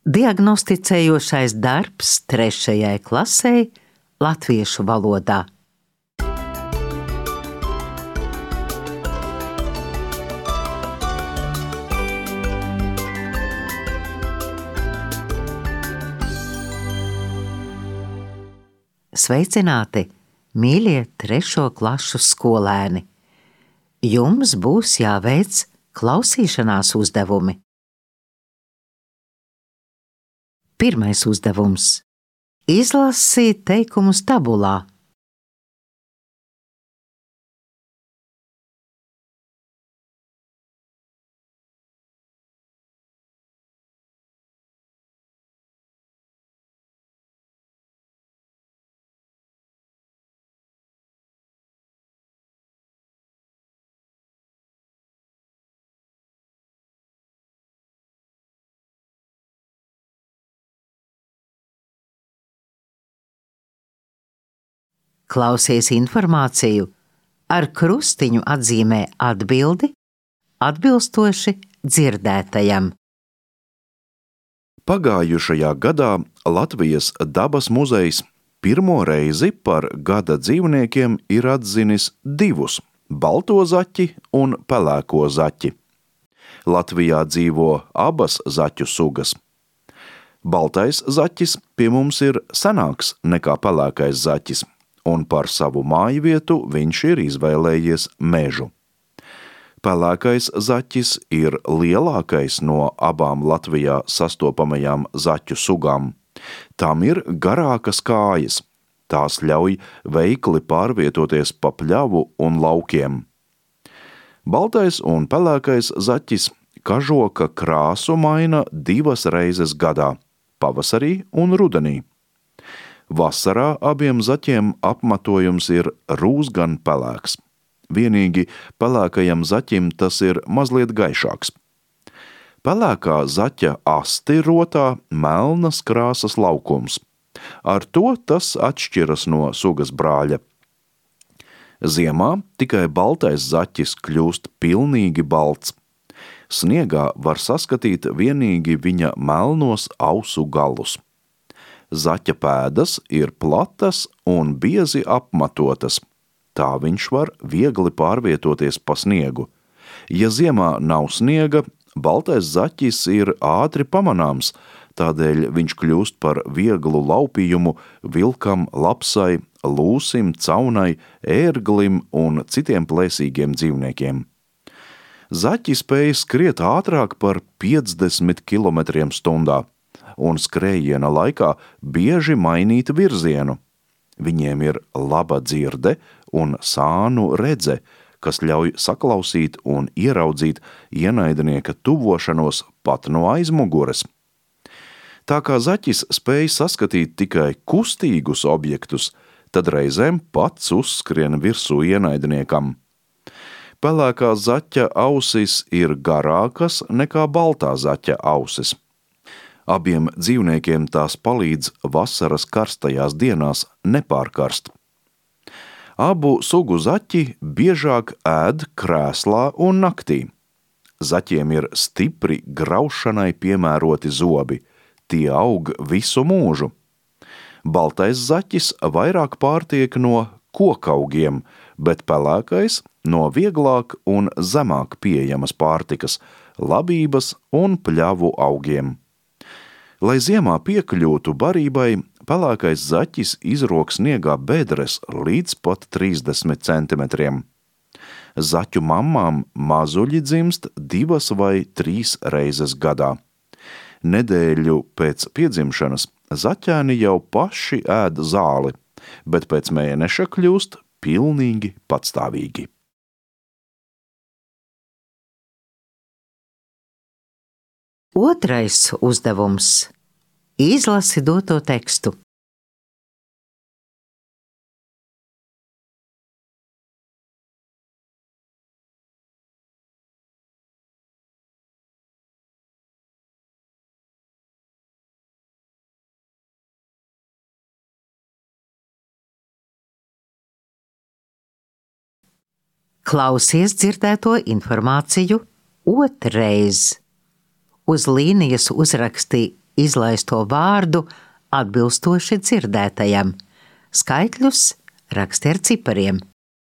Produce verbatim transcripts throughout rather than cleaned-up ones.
Diagnosticējošais darbs trešajai klasei latviešu valodā. Sveicināti, mīļie trešo klašu skolēni! Jums būs jāveic klausīšanās uzdevumi. Pirmais uzdevums – izlasīt teikumus tabulā. Klausies informāciju, ar krustiņu atzīmē atbildi, atbilstoši dzirdētajam. Pagājušajā gadā Latvijas dabas muzejs pirmo reizi par gada dzīvniekiem ir atzinis divus – balto zaķi un pelēko zaķi. Latvijā dzīvo abas zaķu sugas. Baltais zaķis pie mums ir senāks nekā pelēkais zaķis, un par savu mājvietu viņš ir izvēlējies mežu. Pelēkais zaķis ir lielākais no abām Latvijā sastopamajām zaķu sugām. Tam ir garākas kājas. Tās ļauj veikli pārvietoties pa pļavu un laukiem. Baltais un pelēkais zaķis kažoka krāsu maina divas reizes gadā – pavasarī un rudenī. Vasarā abiem zaķiem apmetojums ir rūsgan pelēks. Vienīgi pelēkajam zaķim tas ir mazliet gaišāks. Pelēkā zaķa asti rotā melnas krāsas laukums. Ar to tas atšķiras no sugas brāļa. Ziemā tikai baltais zaķis kļūst pilnīgi balts. Sniegā var saskatīt vienīgi viņa melnos ausu galus. Zaķa pēdas ir platas un biezi apmatotas. Tā viņš var viegli pārvietoties pa sniegu. Ja ziemā nav sniega, baltais zaķis ir ātri pamanāms, tādēļ viņš kļūst par vieglu laupījumu vilkam, lapsai, lūsim, caunai, ērglim un citiem plēsīgiem dzīvniekiem. Zaķi spēj skriet ātrāk par piecdesmit kilometriem stundā. Un skrējiena laikā bieži mainīt virzienu. Viņiem ir laba dzirde un sānu redze, kas ļauj saklausīt un ieraudzīt ienaidnieka tuvošanos pat no aizmugures. Tā kā zaķis spēj saskatīt tikai kustīgus objektus, tad reizēm pats uzskrien virsū ienaidniekam. Pelēkā zaķa ausis ir garākas nekā baltā zaķa ausis. Abiem dzīvniekiem tās palīdz vasaras karstajās dienās nepārkarst. Abu sugu zaķi biežāk ēd krēslā un naktī. Zaķiem ir stipri graušanai piemēroti zobi, tie aug visu mūžu. Baltais zaķis vairāk pārtiek no kokaugiem, bet pelēkais no vieglāk un zemāk pieejamas pārtikas, labības un pļavu augiem. Lai ziemā piekļūtu barībai, pelēkais zaķis izrok sniegā bedres līdz pat trīsdesmit centimetriem. Zaķu mammām mazuļi dzimst divas vai trīs reizes gadā. Nedēļu pēc piedzimšanas zaķēni jau paši ēd zāli, bet pēc mēneša kļūst pilnīgi patstāvīgi. Otrais uzdevums – izlasi doto tekstu. Klausies dzirdēto informāciju otrais. Uz līnijas uzraksti izlaisto vārdu atbilstoši dzirdētajam. Skaitļus raksti ar cipariem.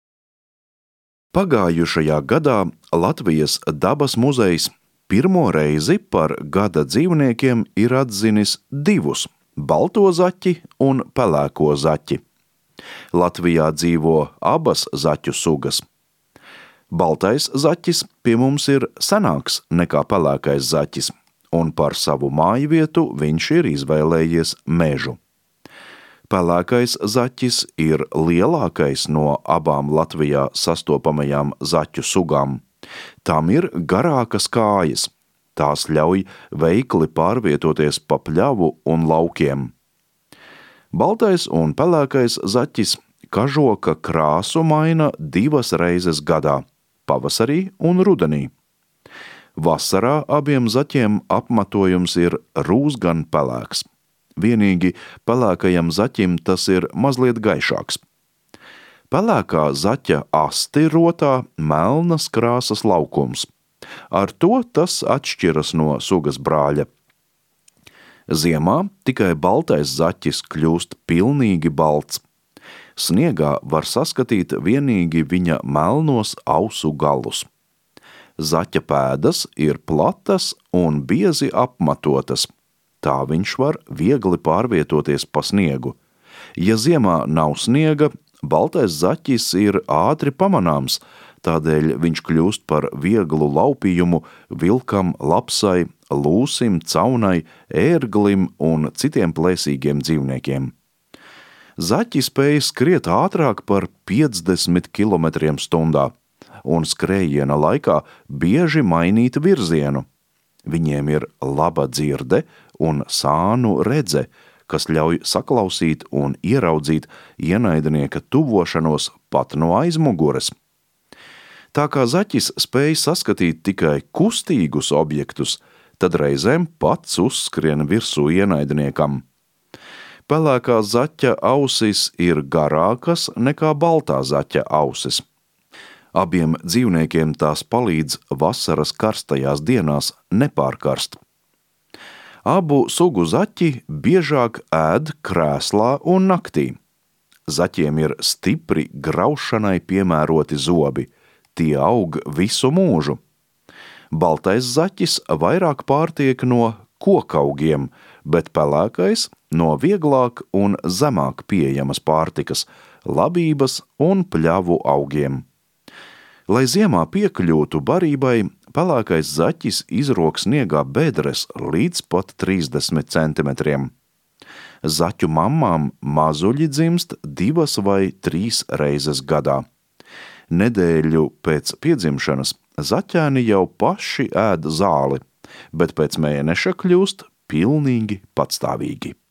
Pagājušajā gadā Latvijas dabas muzejs pirmo reizi par gada dzīvniekiem ir atzinis divus – balto zaķi un pelēko zaķi. Latvijā dzīvo abas zaķu sugas. Baltais zaķis pie mums ir senāks nekā pelēkais zaķis, un par savu mājvietu viņš ir izvēlējies mežu. Pelēkais zaķis ir lielākais no abām Latvijā sastopamajām zaķu sugām. Tam ir garākas kājas. Tās ļauj veikli pārvietoties pa pļavu un laukiem. Baltais un pelēkais zaķis kažoka krāsu maina divas reizes gadā – pavasarī un rudenī. Vasarā abiem zaķiem apmetojums ir rūsgan pelēks. Vienīgi pelēkajam zaķim tas ir mazliet gaišāks. Pelēkā zaķa asti rotā melnas krāsas laukums. Ar to tas atšķiras no sugas brāļa. Ziemā tikai baltais zaķis kļūst pilnīgi balts. Sniegā var saskatīt vienīgi viņa melnos ausu galus. Zaķa pēdas ir platas un biezi apmatotas. Tā viņš var viegli pārvietoties pa sniegu. Ja ziemā nav sniega, baltais zaķis ir ātri pamanāms, tādēļ viņš kļūst par vieglu laupījumu vilkam, lapsai, lūsim, caunai, ērglim un citiem plēsīgiem dzīvniekiem. Zaķi spēj skriet ātrāk par piecdesmit kilometriem stundā un skrējiena laikā bieži mainīt virzienu. Viņiem ir laba dzirde un sānu redze, kas ļauj saklausīt un ieraudzīt ienaidnieka tuvošanos pat no aizmugures. Tā kā zaķis spēj saskatīt tikai kustīgus objektus, tad reizēm pats uzskrien virsū ienaidniekam. Pelēkā zaķa ausis ir garākas nekā baltā zaķa ausis. Abiem dzīvniekiem tās palīdz vasaras karstajās dienās nepārkarst. Abu sugu zaķi biežāk ēd krēslā un naktī. Zaķiem ir stipri graušanai piemēroti zobi. Tie aug visu mūžu. Baltais zaķis vairāk pārtiek no kokaugiem, bet pelēkais no vieglāk un zemāk pieejamas pārtikas, labības un pļavu augiem. Lai ziemā piekļūtu barībai, pelēkais zaķis izrok sniegā bedres līdz pat trīsdesmit centimetriem. Zaķu mammām mazuļi dzimst divas vai trīs reizes gadā. Nedēļu pēc piedzimšanas zaķēni jau paši ēd zāli, bet pēc mēneša kļūst pilnīgi patstāvīgi.